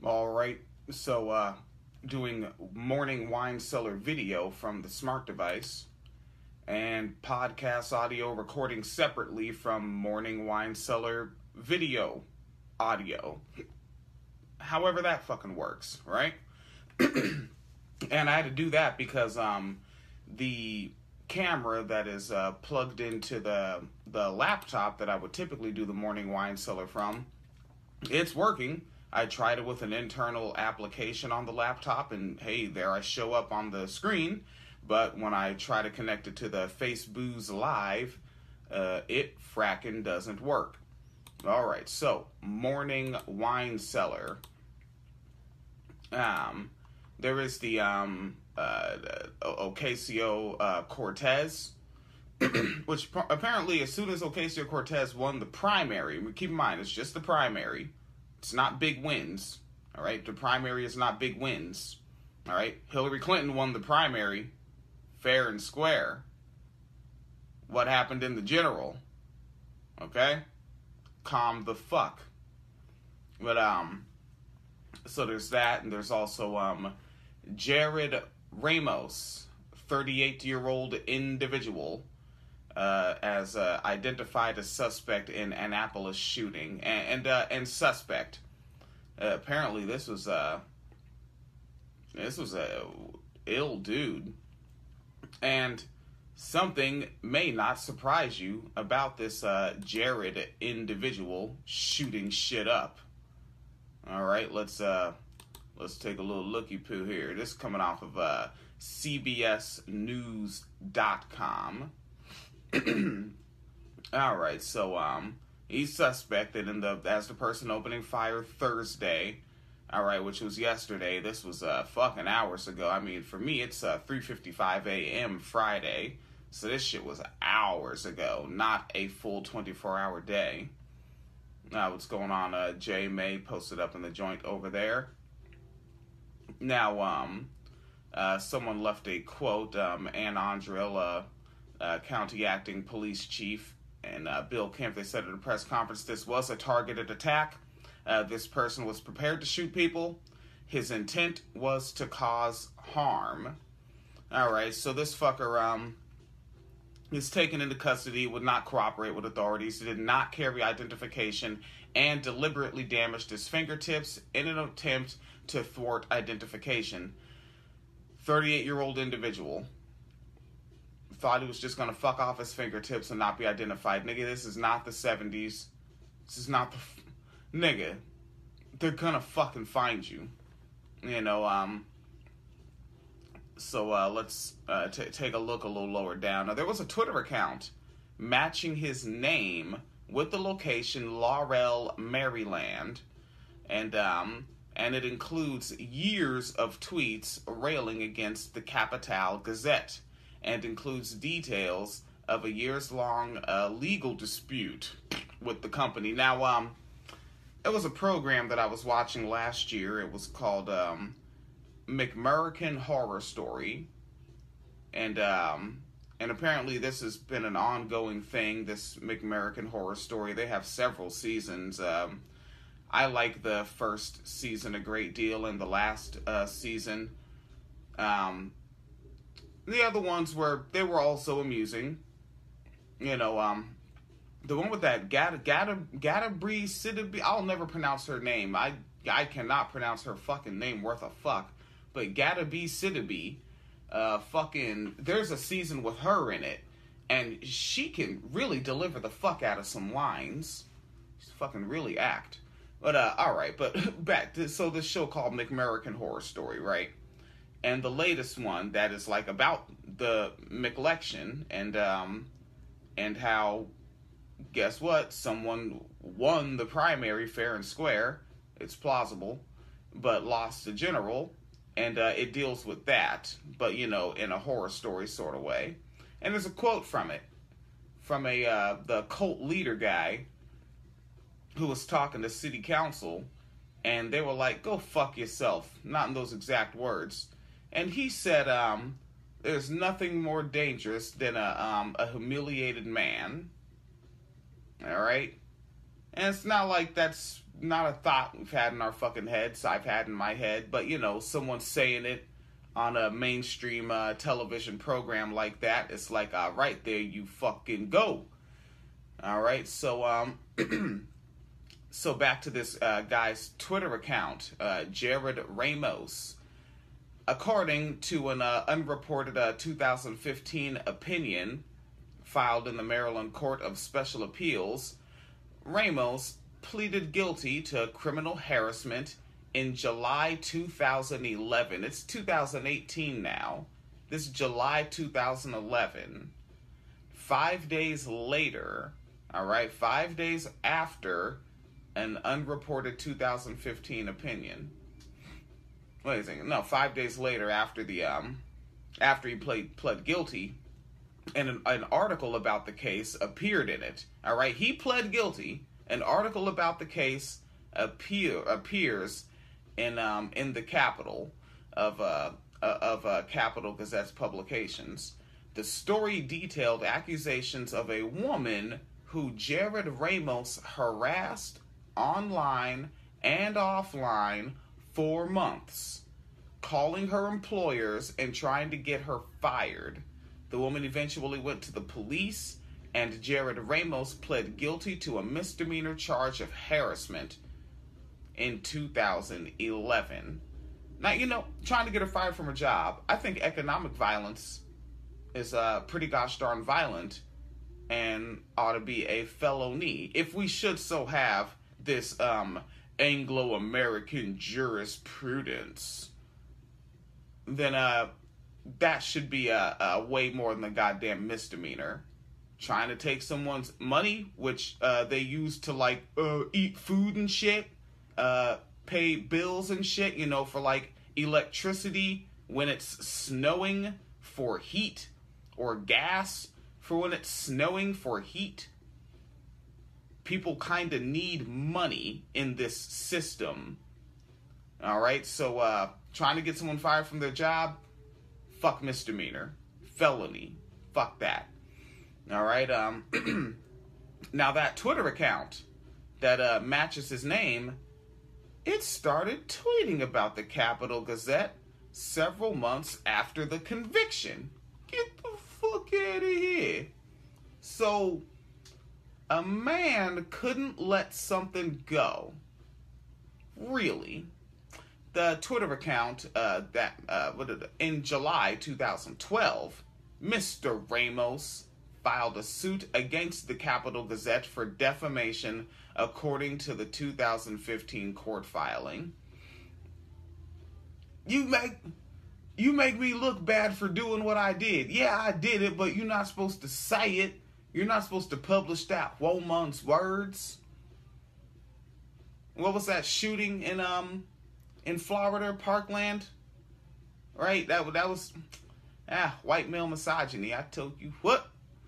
All right. So, doing morning wine cellar video from the smart device and podcast audio recording separately from morning wine cellar video audio. However that fucking works, right? And I had to do that because the camera that is plugged into the laptop that I would typically do the morning wine cellar from, it's working. I tried it with an internal application on the laptop, and hey, there I show up on the screen. But when I try to connect it to the Facebook Live, it fracking doesn't work. All right, so morning wine cellar. There is the Ocasio-Cortez, which apparently as soon as Ocasio-Cortez won the primary, keep in mind, it's just the primary. It's not big wins, all right? The primary is not big wins, all right? Hillary Clinton won the primary fair and square. What happened in the general, okay? Calm the fuck. But, so there's that, and there's also, Jared Ramos, 38-year-old individual, as identified as suspect in Annapolis shooting, and suspect. Apparently, this was a ill dude, and something may not surprise you about this Jared individual shooting shit up. All right, let's take a little looky-poo here. This is coming off of CBSNews.com. All right, so he's suspected as the person opening fire Thursday. All right, which was yesterday. This was fucking hours ago. I mean, for me, it's 3:55 a.m. Friday, so this shit was hours ago, not a full 24-hour day. What's going on? Jay May posted up in the joint over there. Now, someone left a quote. Ann Andrill, County Acting Police Chief, and Bill Kemp, they said at a press conference this was a targeted attack. This person was prepared to shoot people. His intent was to cause harm. Alright, so this fucker is taken into custody, would not cooperate with authorities, did not carry identification, and deliberately damaged his fingertips in an attempt to thwart identification. 38-year-old individual. Thought he was just gonna fuck off his fingertips and not be identified. Nigga, this is not the 70s. This is not the... Nigga, they're gonna fucking find you. You know, so let's take a look a little lower down. Now, there was a Twitter account matching his name with the location Laurel, Maryland. And it includes years of tweets railing against the Capital Gazette, and includes details of a years-long legal dispute with the company. Now, it was a program that I was watching last year. It was called McMurrican Horror Story, and apparently this has been an ongoing thing. This McMurrican Horror Story. They have several seasons. I like the first season a great deal, and the last season. The other ones were also amusing. You know, the one with that Gadabri Sidibe, I'll never pronounce her name. I cannot pronounce her fucking name worth a fuck. But Gadabri Sidibe, fucking, there's a season with her in it, and she can really deliver the fuck out of some lines. She's fucking really act. But alright, but back to, so this show called McMurrican Horror Story, right? And the latest one that is like about the McElection and how, guess what? Someone won the primary fair and square. It's plausible, but lost the general, and it deals with that, but you know, in a horror story sort of way. And there's a quote from it, from the cult leader guy who was talking to city council, and they were like, "Go fuck yourself," not in those exact words. And he said, "There's nothing more dangerous than a humiliated man." All right, and it's not like that's not a thought we've had in our fucking heads. I've had in my head, but you know, someone saying it on a mainstream television program like that, it's like, all right, there you fucking go. All right, so so back to this guy's Twitter account, Jared Ramos. According to an unreported 2015 opinion filed in the Maryland Court of Special Appeals, Ramos pleaded guilty to criminal harassment in July 2011. It's 2018 now. This is July 2011. 5 days later, all right, 5 days after an unreported 2015 opinion. Wait a second. No, 5 days later after the after he pled guilty, and an article about the case appeared in it. All right, he pled guilty. An article about the case appears in the Capital of Capital Gazette's publications. The story detailed accusations of a woman who Jared Ramos harassed online and offline for months, calling her employers and trying to get her fired. The woman eventually went to the police, and Jared Ramos pled guilty to a misdemeanor charge of harassment in 2011. Now, you know, trying to get her fired from her job, I think economic violence is pretty gosh darn violent and ought to be a felony. If we should so have this Anglo-American jurisprudence, then that should be a way more than a goddamn misdemeanor. Trying to take someone's money, which they use to like eat food and shit, pay bills and shit, you know, for like electricity when it's snowing, for heat, or gas for when it's snowing for heat. People kind of need money in this system. All right, so trying to get someone fired from their job, fuck misdemeanor, felony, fuck that. All right, now that Twitter account that matches his name, it started tweeting about the Capital Gazette several months after the conviction. Get the fuck out of here. So, a man couldn't let something go. Really. The Twitter account in July 2012, Mr. Ramos filed a suit against the Capital Gazette for defamation, according to the 2015 court filing. You make me look bad for doing what I did. Yeah, I did it, but you're not supposed to say it. You're not supposed to publish that woman's words. What was that shooting in Florida, Parkland? Right? That was white male misogyny. I told you what.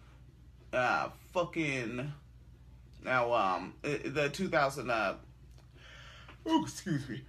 Fucking now the 2000 excuse me.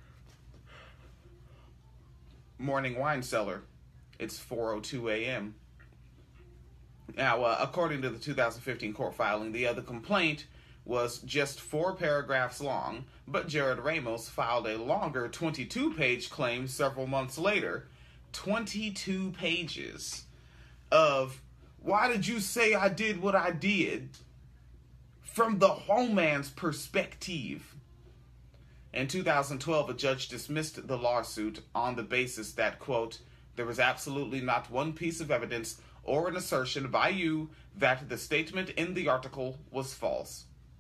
Morning wine cellar. It's 4:02 a.m. Now, according to the 2015 court filing, the other complaint was just 4 paragraphs long, but Jared Ramos filed a longer 22-page claim several months later. 22 pages of, why did you say I did what I did? From the woman's perspective. In 2012, a judge dismissed the lawsuit on the basis that, quote, there was absolutely not one piece of evidence or an assertion by you that the statement in the article was false.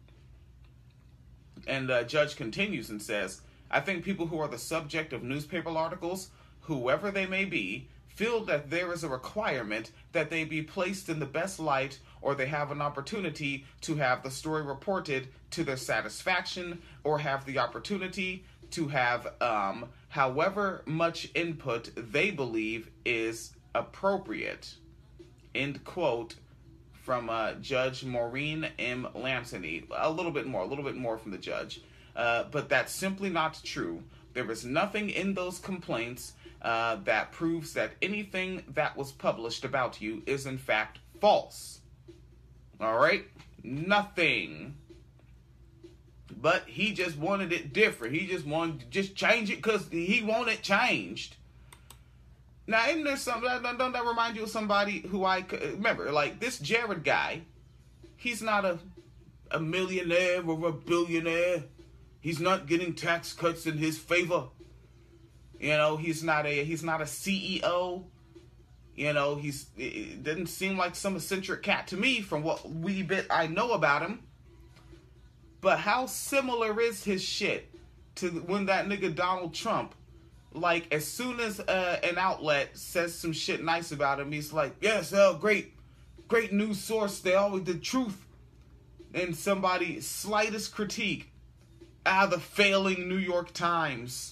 And the judge continues and says, I think people who are the subject of newspaper articles, whoever they may be, feel that there is a requirement that they be placed in the best light, or they have an opportunity to have the story reported to their satisfaction, or have the opportunity to have however much input they believe is appropriate. End quote from Judge Maureen M. Lampsony. A little bit more from the judge. But that's simply not true. There is nothing in those complaints that proves that anything that was published about you is in fact false. All right? Nothing. But he just wanted it different. He just wanted to just change it because he wanted it changed. Now, isn't there something, don't that remind you of somebody who I remember? Like, this Jared guy, he's not a millionaire or a billionaire. He's not getting tax cuts in his favor. You know, he's not a CEO. You know, it doesn't seem like some eccentric cat to me from what wee bit I know about him. But how similar is his shit to when that nigga Donald Trump, like, as soon as an outlet says some shit nice about him, he's like, yes, great news source, they always the truth. And somebody, slightest critique, the failing New York Times.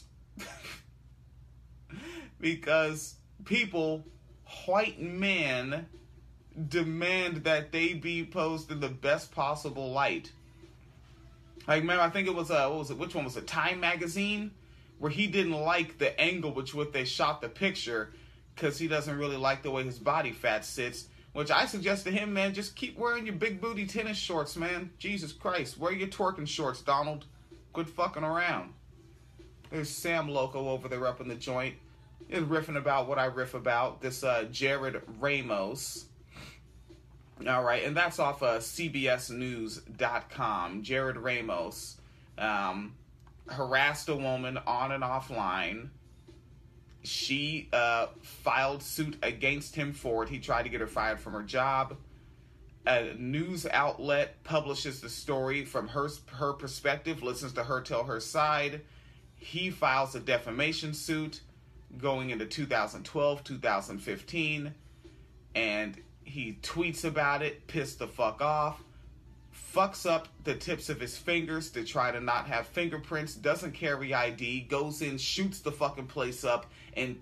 Because people, white men, demand that they be posed in the best possible light. Like, remember, I think it was, which one was it, Time Magazine? Where he didn't like the angle which they shot the picture because he doesn't really like the way his body fat sits. Which I suggest to him, man, just keep wearing your big booty tennis shorts, man. Jesus Christ, wear your twerking shorts, Donald. Quit fucking around. There's Sam Loco over there up in the joint. He's riffing about what I riff about. This Jared Ramos. All right, and that's off CBSNews.com. Jared Ramos harassed a woman on and offline. She filed suit against him for it. He tried to get her fired from her job. A news outlet publishes the story from her perspective, listens to her tell her side. He files a defamation suit going into 2012, 2015, and he tweets about it, pissed the fuck off, fucks up the tips of his fingers to try to not have fingerprints, doesn't carry ID, goes in, shoots the fucking place up in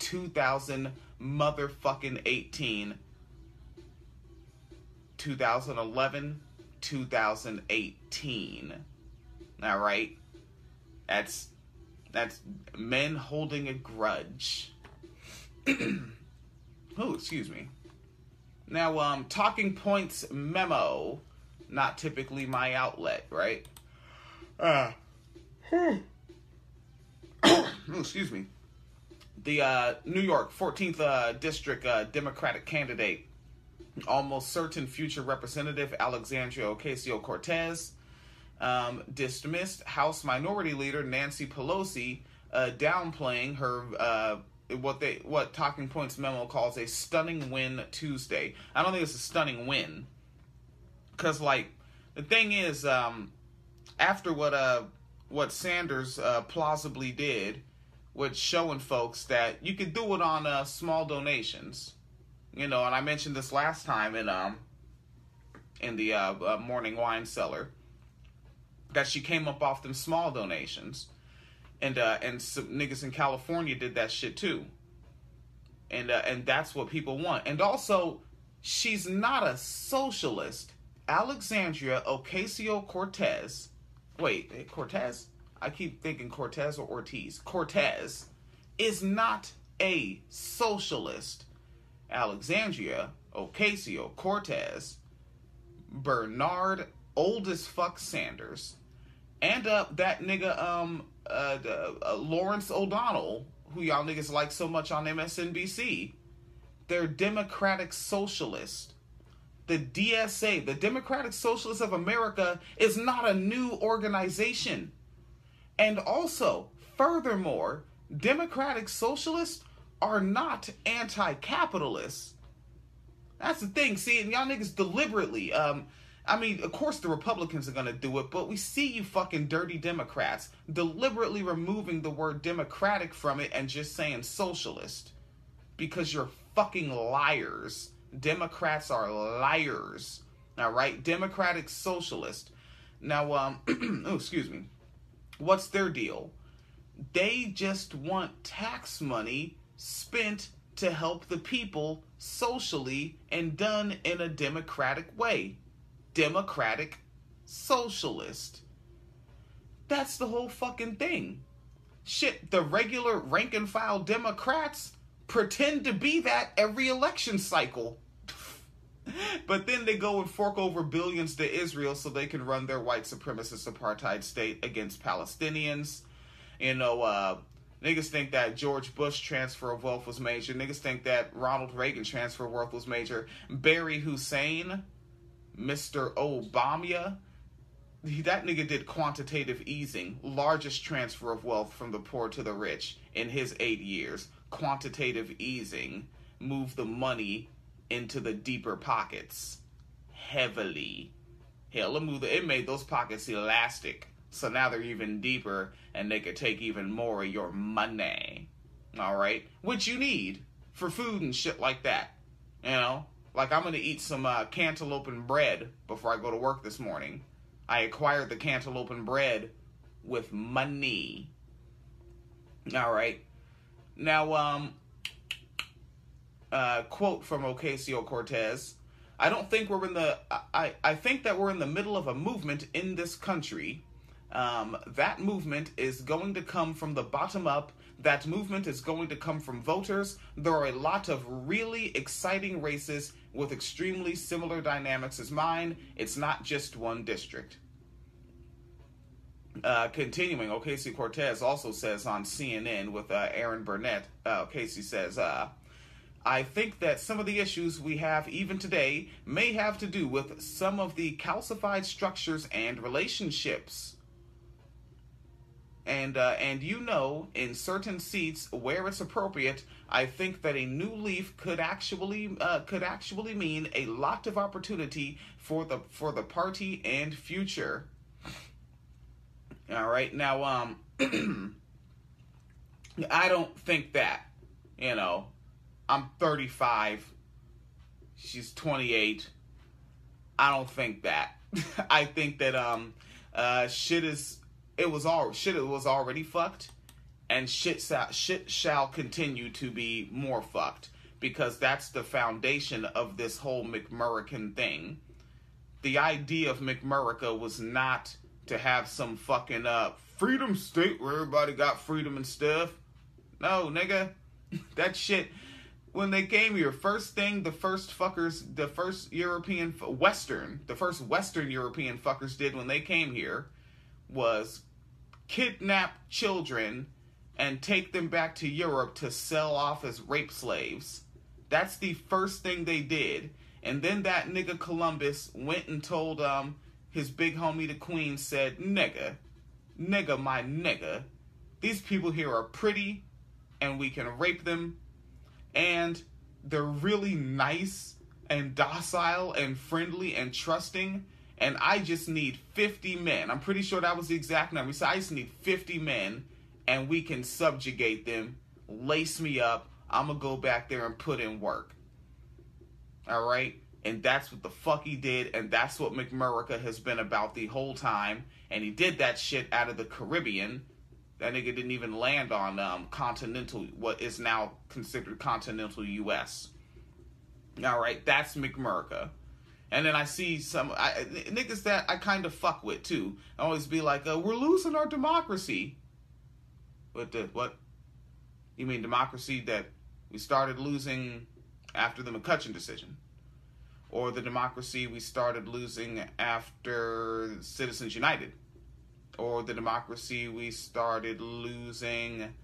2018. 2011, 2018. All right? That's men holding a grudge. Oh, excuse me. Now, Talking Points Memo, not typically my outlet, right? Oh, excuse me. The New York 14th District Democratic candidate, almost certain future Representative Alexandria Ocasio-Cortez, dismissed House Minority Leader Nancy Pelosi, downplaying her what Talking Points Memo calls a stunning win Tuesday. I don't think it's a stunning win, because like the thing is, after what Sanders plausibly did, with showing folks that you could do it on small donations, you know, and I mentioned this last time in the Morning Wine Cellar, that she came up off them small donations. And some niggas in California did that shit too. And that's what people want. And also, she's not a socialist. Alexandria Ocasio-Cortez. Wait, Cortez? I keep thinking Cortez or Ortiz. Cortez is not a socialist. Alexandria Ocasio-Cortez, Bernard old as fuck Sanders, and that nigga Lawrence O'Donnell, who y'all niggas like so much on MSNBC, they're Democratic Socialists. The DSA, the Democratic Socialists of America, is not a new organization. And also, furthermore, Democratic Socialists are not anti-capitalists. That's the thing. See, and y'all niggas deliberately, I mean, of course the Republicans are going to do it, but we see you fucking dirty Democrats deliberately removing the word democratic from it and just saying socialist. Because you're fucking liars. Democrats are liars. Alright? Democratic Socialist. Now, oh, excuse me. What's their deal? They just want tax money spent to help the people socially and done in a democratic way. Democratic Socialist. That's the whole fucking thing. Shit, the regular rank and file Democrats pretend to be that every election cycle. But then they go and fork over billions to Israel so they can run their white supremacist apartheid state against Palestinians. You know, niggas think that George Bush transfer of wealth was major. Niggas think that Ronald Reagan transfer of wealth was major. Barry Hussein, Mr. Obama, that nigga did quantitative easing, largest transfer of wealth from the poor to the rich in his 8 years. Quantitative easing moved the money into the deeper pockets heavily. Hell, it made those pockets elastic, so now they're even deeper and they could take even more of your money. All right, which you need for food and shit like that. You know, like I'm gonna eat some cantaloupe and bread before I go to work this morning. I acquired the cantaloupe and bread with money. All right, now quote from Ocasio-Cortez: I don't think we're in the. I think that we're in the middle of a movement in this country. That movement is going to come from the bottom up. That movement is going to come from voters. There are a lot of really exciting races with extremely similar dynamics as mine. It's not just one district. Continuing, Ocasio-Cortez also says on CNN with Aaron Burnett, Casey says, I think that some of the issues we have even today may have to do with some of the calcified structures and relationships. And you know, in certain seats where it's appropriate, I think that a new leaf could actually mean a lot of opportunity for the party and future. All right, now I don't think that, you know. I'm 35. She's 28. I don't think that. I think that shit was already fucked, and shit shall continue to be more fucked, because that's the foundation of this whole McMurrican thing. The idea of McMurrica was not to have some fucking freedom state where everybody got freedom and stuff. No, nigga, that shit. When they came here, the first Western European fuckers did when they came here was kidnap children and take them back to Europe to sell off as rape slaves. That's the first thing they did. And then that nigga Columbus went and told his big homie the Queen, said, nigga, my nigga, these people here are pretty and we can rape them. And they're really nice and docile and friendly and trusting. And I just need 50 men. I'm pretty sure that was the exact number. So I just need 50 men and we can subjugate them. Lace me up. I'm going to go back there and put in work. All right? And that's what the fuck he did. And that's what McMurrica has been about the whole time. And he did that shit out of the Caribbean. That nigga didn't even land on what is now considered continental U.S. All right, that's McMurrica. And then I see some niggas that I kind of fuck with, too. I always be like, we're losing our democracy. What? You mean democracy that we started losing after the McCutcheon decision? Or the democracy we started losing after Citizens United? Or the democracy we started losing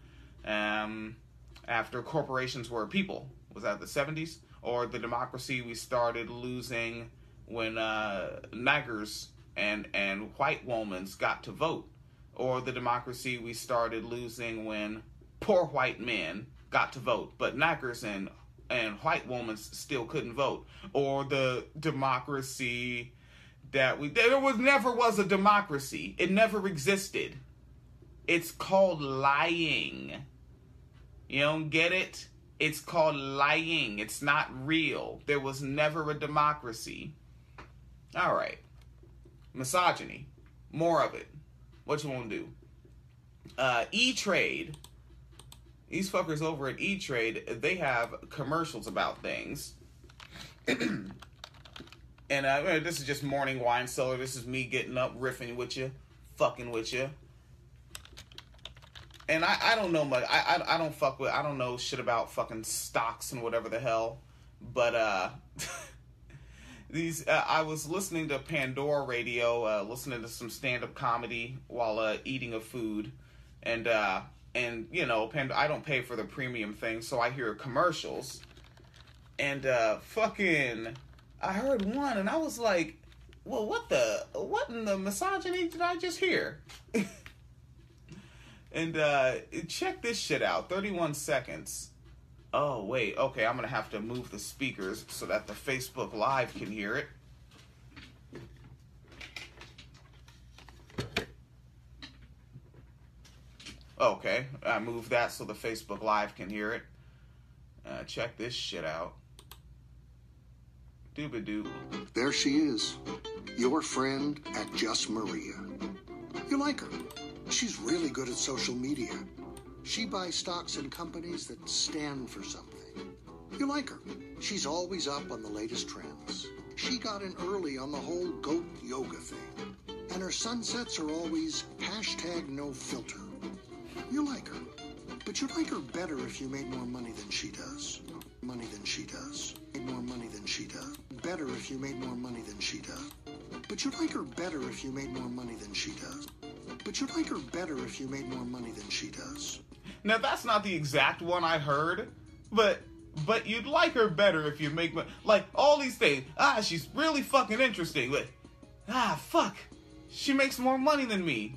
after corporations were people? Was that the 70s? Or the democracy we started losing when niggers and white women got to vote? Or the democracy we started losing when poor white men got to vote, but niggers and white women still couldn't vote? Or the democracy that never was a democracy. It never existed. It's called lying. You don't get it? It's called lying. It's not real. There was never a democracy. All right. Misogyny. More of it. What you want to do? E-Trade. These fuckers over at E-Trade, they have commercials about things. And this is just morning wine cellar. This is me getting up, riffing with you, fucking with you. And I don't know much. I don't know shit about fucking stocks and whatever the hell. But I was listening to Pandora Radio, listening to some stand-up comedy while eating a food, and you know, I don't pay for the premium thing, so I hear commercials, and I heard one, and I was like, well, what in the misogyny did I just hear? And check this shit out, 31 seconds. Oh, wait, okay, I'm gonna have to move the speakers so that the Facebook Live can hear it. Okay, I moved that so the Facebook Live can hear it. Check this shit out. Doobadoo. There she is, your friend at Just Maria. You like her. She's really good at social media. She buys stocks in companies that stand for something. You like her. She's always up on the latest trends. She got in early on the whole goat yoga thing. And her sunsets are always #NoFilter. You like her. But you'd like her better if you made more money than she does. Money than she does. Made more money than she does. Better if you made more money than she does. But you'd like her better if you made more money than she does. But you'd like her better if you made more money than she does. Now, that's not the exact one I heard, but you'd like her better if you make money. Like, all these things. She's really fucking interesting. But, fuck. She makes more money than me.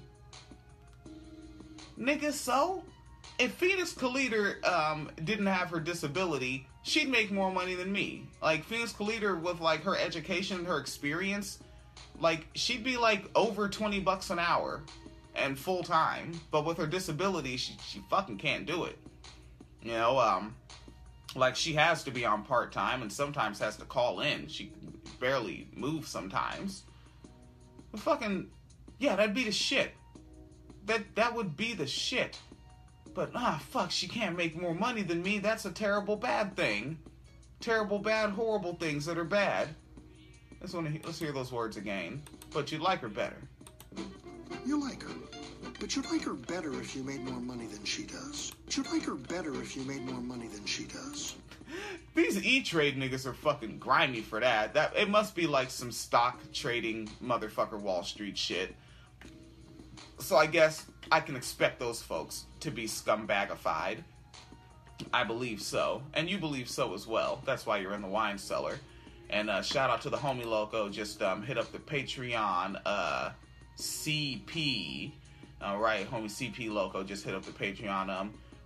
Nigga, so? If Phoenix Calida didn't have her disability, she'd make more money than me. Like, Phoenix Calida, with, like, her education, her experience, like, she'd be, like, over $20 an hour and full time. But with her disability, she fucking can't do it. You know, like, she has to be on part-time and sometimes has to call in. She barely moves sometimes. But fucking, yeah, that'd be the shit. That would be the shit. But, fuck, she can't make more money than me. That's a terrible, bad thing. Terrible, bad, horrible things that are bad. Let's hear those words again. But you'd like her better. You like her. But you'd like her better if you made more money than she does. But you'd like her better if you made more money than she does. These E-Trade niggas are fucking grimy for that. It must be like some stock trading motherfucker Wall Street shit. So I guess I can expect those folks to be scumbagified. I believe so. And you believe so as well. That's why you're in the wine cellar. And shout out to the homie Loco. Just hit up the Patreon CP. All right, homie CP Loco just hit up the Patreon.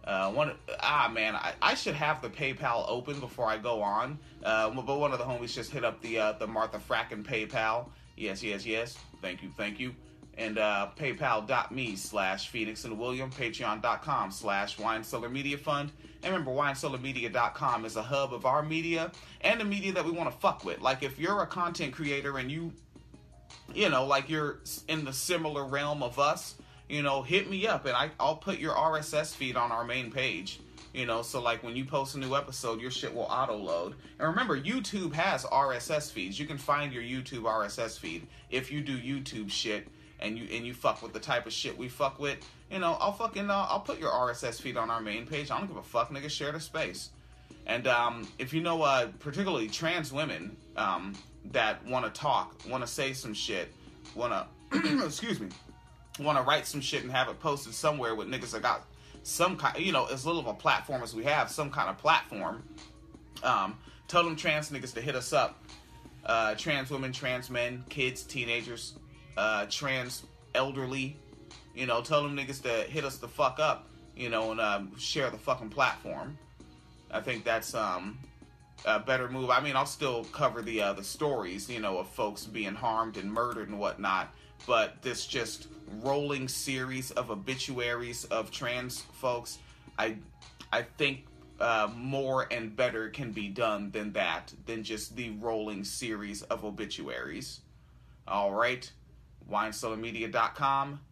I should have the PayPal open before I go on. But one of the homies just hit up the Martha Frackin PayPal. Yes. Thank you. And paypal.me/Phoenix and William, patreon.com/Wine Cellar Media Fund. And remember, winecellarmedia.com is a hub of our media and the media that we want to fuck with. Like, if you're a content creator and you know, like, you're in the similar realm of us, you know, hit me up and I'll put your RSS feed on our main page. You know, so like when you post a new episode, your shit will auto-load. And remember, YouTube has RSS feeds. You can find your YouTube RSS feed if you do YouTube shit. And you fuck with the type of shit we fuck with, you know, I'll put your RSS feed on our main page. I don't give a fuck, nigga, share the space. And if you know, particularly trans women that want to talk, want to say some shit, want to, excuse me, want to write some shit and have it posted somewhere with niggas that got some kind, you know, as little of a platform as we have, some kind of platform, tell them trans niggas to hit us up. Trans women, trans men, kids, teenagers, trans elderly, you know, tell them niggas to hit us the fuck up, you know, and share the fucking platform. I think that's a better move. I mean, I'll still cover the stories, you know, of folks being harmed and murdered and whatnot, but this just rolling series of obituaries of trans folks, I think more and better can be done than that, than just the rolling series of obituaries. All right. WineCellarMedia.com,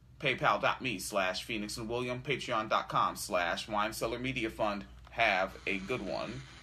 PayPal.me/Phoenix and William, Patreon.com/Wine Cellar Media Fund. Have a good one.